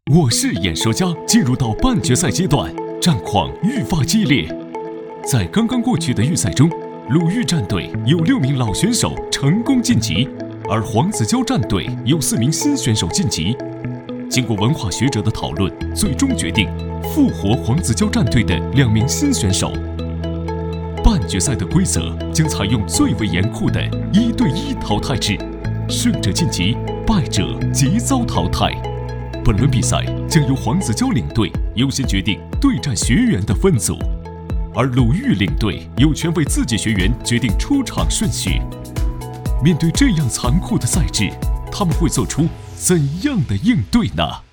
我是演说家进入到半决赛阶段，战况愈发激烈。在刚刚过去的预赛中，鲁豫战队有6名老选手成功晋级，而黄子佼战队有4名新选手晋级。经过文化学者的讨论，最终决定复活黄子佼战队的2名新选手。半决赛的规则将采用最为严酷的1对1淘汰制，胜者晋级，败者即遭淘汰。本轮比赛将由黄子佼领队优先决定对战学员的分组，而鲁豫领队有权为自己学员决定出场顺序。面对这样残酷的赛制，他们会做出怎样的应对呢？